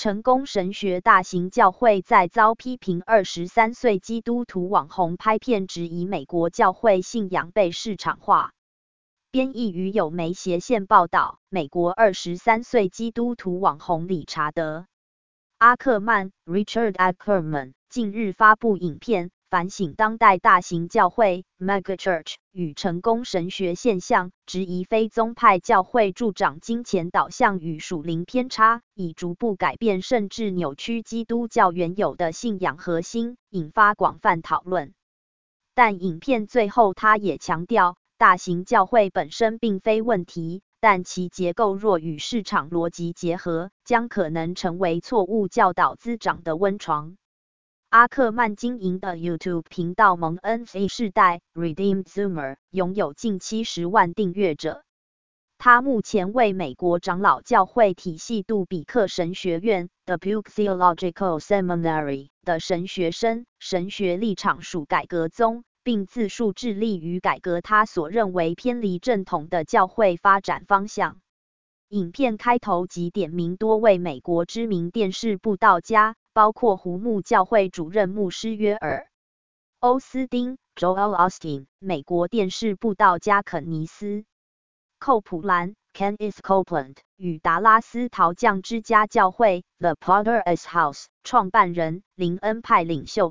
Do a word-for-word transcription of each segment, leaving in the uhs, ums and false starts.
成功神学大型教会在遭批评二十三岁基督徒网红拍片质疑美国教会信仰被市场化。编译于有媒斜线报道，美国二十三岁基督徒网红理查德·阿克曼 （Richard Ackerman） 近日发布影片，反省当代大型教会 （megachurch） 与成功神学现象，质疑非宗派教会助长金钱导向与属灵偏差，以逐步改变甚至扭曲基督教原有的信仰核心，引发广泛讨论。但影片最后他也强调，大型教会本身并非问题，但其结构若与市场逻辑结合，将可能成为错误教导滋长的温床。阿克曼经营的 YouTube 频道蒙恩 Z 世代 Redeemed Zoomer 拥有近七十万订阅者。他目前为美国长老教会体系杜比克神学院 Dubuque Theological Seminary 的神学生，神学立场属改革宗，并自述致力于改革他所认为偏离正统的教会发展方向。影片开头即点名多位美国知名电视布道家，包括胡木教会主任牧师约尔·欧斯丁 （Joel Austin）、美国电视布道家肯尼斯·寇普兰 （Kenneth Copeland） 与达拉斯陶匠之家教会 （The Potter's House） 创办人林恩派领袖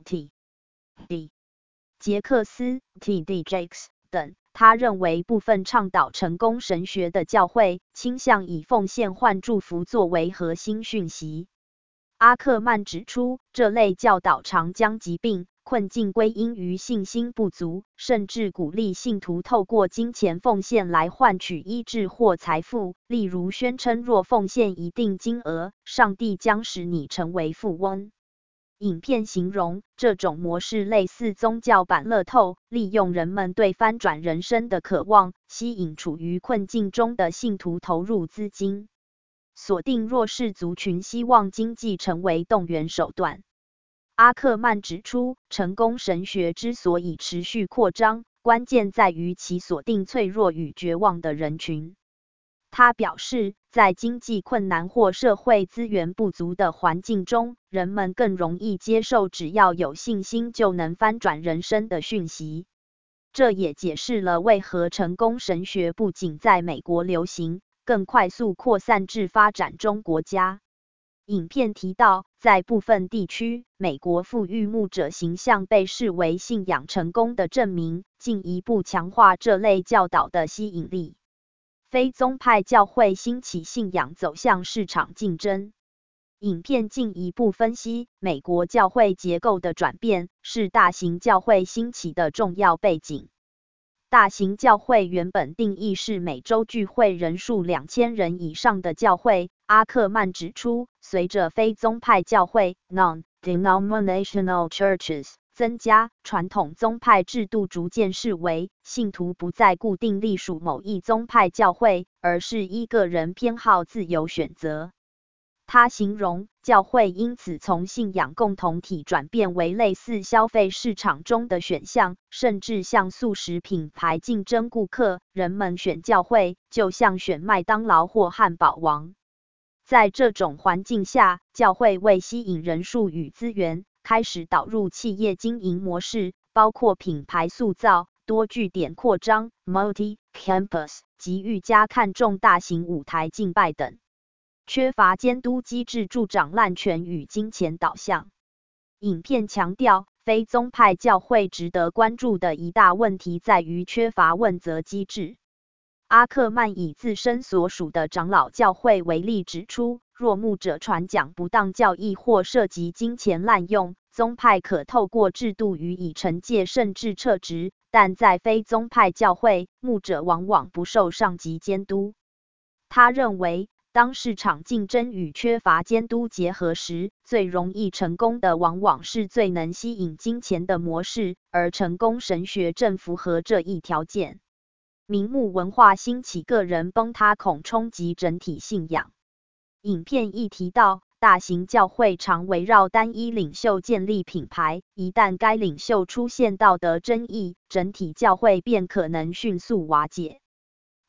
T.D. 杰克斯 （T D Jakes） 等。他认为部分倡导成功神学的教会倾向以奉献换祝福作为核心讯息。阿克曼指出，这类教导常将疾病、困境归因于信心不足，甚至鼓励信徒透过金钱奉献来换取医治或财富，例如宣称若奉献一定金额，上帝将使你成为富翁。影片形容这种模式类似宗教版乐透，利用人们对翻转人生的渴望，吸引处于困境中的信徒投入资金，锁定弱势族群，希望经济成为动员手段。阿克曼指出，成功神学之所以持续扩张，关键在于其锁定脆弱与绝望的人群。他表示，在经济困难或社会资源不足的环境中，人们更容易接受只要有信心就能翻转人生的讯息。这也解释了为何成功神学不仅在美国流行，更快速扩散至发展中国家。影片提到，在部分地区，美国富裕牧者形象被视为信仰成功的证明，进一步强化这类教导的吸引力。非宗派教会兴起信仰走向市场竞争。影片进一步分析，美国教会结构的转变是大型教会兴起的重要背景。大型教会原本定义是每周聚会人数两千人以上的教会。阿克曼指出，随着非宗派教会 （non-denominational churches） 增加，传统宗派制度逐渐式微，信徒不再固定隶属某一宗派教会，而是依个人偏好自由选择。他形容，教会因此从信仰共同体转变为类似消费市场中的选项，甚至像速食品牌竞争顾客。人们选教会，就像选麦当劳或汉堡王。在这种环境下，教会为吸引人数与资源，开始导入企业经营模式，包括品牌塑造、多据点扩张 （multi-campus） 及愈加看重大型舞台敬拜等。缺乏监督机制助长滥权与金钱导向。影片强调，非宗派教会值得关注的一大问题在于缺乏问责机制。阿克曼以自身所属的长老教会为例指出，若牧者传讲不当教义或涉及金钱滥用，宗派可透过制度予以惩戒甚至撤职，但在非宗派教会，牧者往往不受上级监督。他认为，当市场竞争与缺乏监督结合时，最容易成功的往往是最能吸引金钱的模式，而成功神学正符合这一条件。名目文化兴起，个人崩塌恐冲击整体信仰。影片亦提到，大型教会常围绕单一领袖建立品牌，一旦该领袖出现道德争议，整体教会便可能迅速瓦解。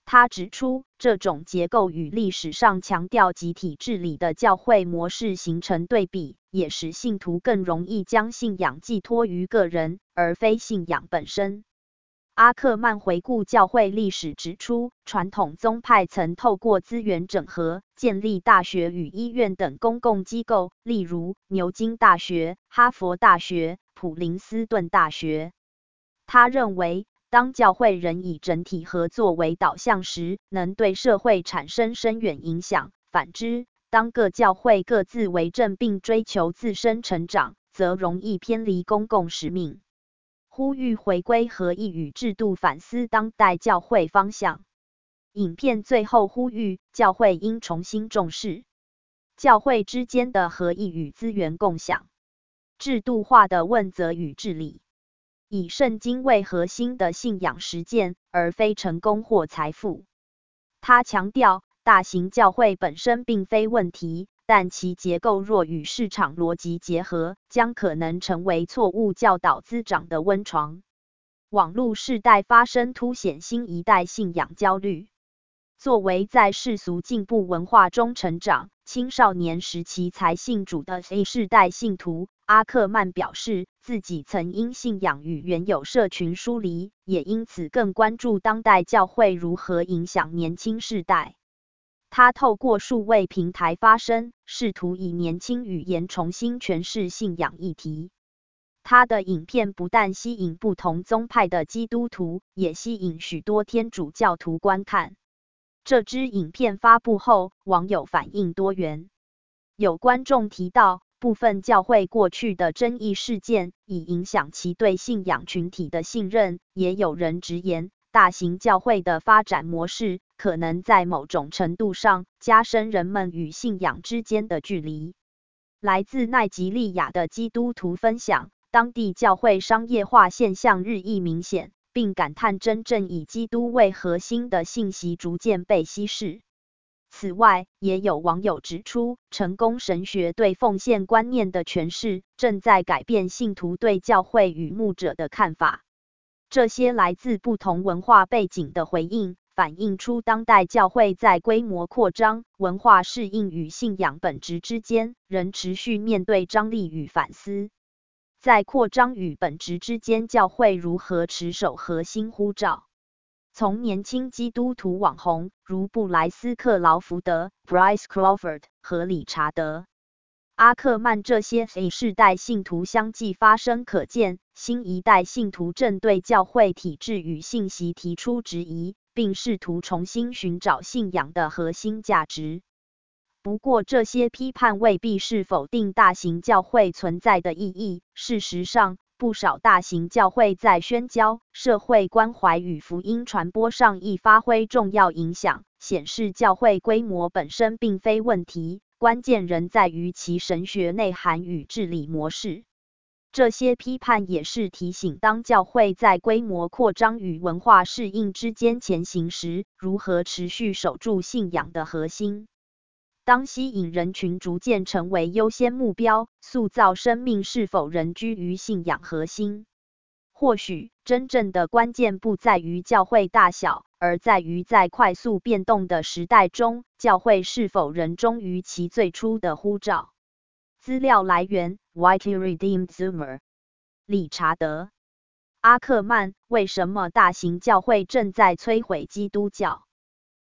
他指出，这种结构与历史上强调集体治理的教会模式形成对比，也使信徒更容易将信仰寄托于个人，而非信仰本身。阿克曼回顾教会历史指出，传统宗派曾透过资源整合，建立大学与医院等公共机构，例如牛津大学、哈佛大学、普林斯顿大学。他认为，当教会人以整体合作为导向时，能对社会产生深远影响。反之，当各教会各自为政并追求自身成长，则容易偏离公共使命。呼吁回归合意与制度，反思当代教会方向。影片最后呼吁，教会应重新重视教会之间的合意与资源共享，制度化的问责与治理。以圣经为核心的信仰实践，而非成功或财富。他强调，大型教会本身并非问题，但其结构若与市场逻辑结合，将可能成为错误教导滋长的温床。网络世代发生凸显新一代信仰焦虑。作为在世俗进步文化中成长，青少年时期才信主的 Z 世代信徒，阿克曼表示，自己曾因信仰与原有社群疏离，也因此更关注当代教会如何影响年轻世代。他透过数位平台发声，试图以年轻语言重新诠释信仰议题。他的影片不但吸引不同宗派的基督徒，也吸引许多天主教徒观看。这支影片发布后，网友反应多元。有观众提到，部分教会过去的争议事件已影响其对信仰群体的信任，也有人直言，大型教会的发展模式可能在某种程度上加深人们与信仰之间的距离。来自奈及利亚的基督徒分享，当地教会商业化现象日益明显，并感叹真正以基督为核心的信息逐渐被稀释。此外，也有网友指出，成功神学对奉献观念的诠释正在改变信徒对教会与牧者的看法。这些来自不同文化背景的回应，反映出当代教会在规模扩张、文化适应与信仰本质之间，仍持续面对张力与反思。在扩张与本质之间，教会如何持守核心呼召？从年轻基督徒网红，如布莱斯·克劳福德 （Bryce Crawford） 和理查德·阿克曼这些 Z 世代信徒相继发声，可见新一代信徒正对教会体制与信息提出质疑，并试图重新寻找信仰的核心价值。不过，这些批判未必是否定大型教会存在的意义。事实上，不少大型教会在宣教、社会关怀与福音传播上亦发挥重要影响，显示教会规模本身并非问题，关键仍在于其神学内涵与治理模式。这些批判也是提醒，当教会在规模扩张与文化适应之间前行时，如何持续守住信仰的核心。当吸引人群逐渐成为优先目标，塑造生命是否仍居于信仰核心？或许，真正的关键不在于教会大小，而在于在快速变动的时代中，教会是否仍忠于其最初的呼召。资料来源 ：Widely Redeemed Zoomer。理查德·阿克曼，为什么大型教会正在摧毁基督教？